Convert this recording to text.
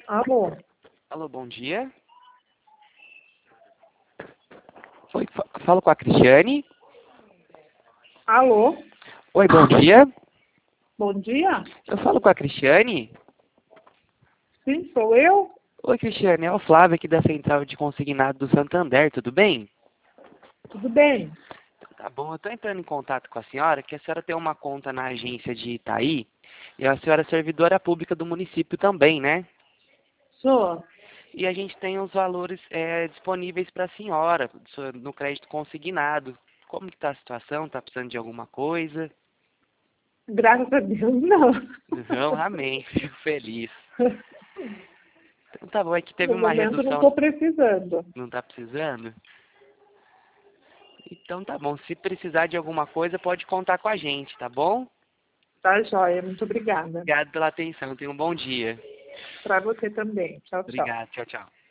Alô? Alô, bom dia. Oi, falo com a Cristiane. Alô? Oi, bom dia. Bom dia? Eu falo com a Cristiane. Sim, sou eu? Oi, Cristiane, é o Flávio aqui da Central de Consignado do Santander, tudo bem? Tudo bem? Tá bom, eu estou entrando em contato com a senhora, que a senhora tem uma conta na agência de Itaí, e a senhora é servidora pública do município também, né? Sou. E a gente tem os valores disponíveis para a senhora, no crédito consignado. Como que está a situação? Está precisando de alguma coisa? Graças a Deus, não. Não, amém, fico feliz. Então tá bom, é que teve No uma momento não redução, estou precisando. não tá precisando? Então tá bom, se precisar de alguma coisa pode contar com a gente, tá bom? Tá, joia? Muito obrigada. Obrigado pela atenção, tenha um bom dia. Para você também. Tchau, tchau. Obrigado, tchau, tchau.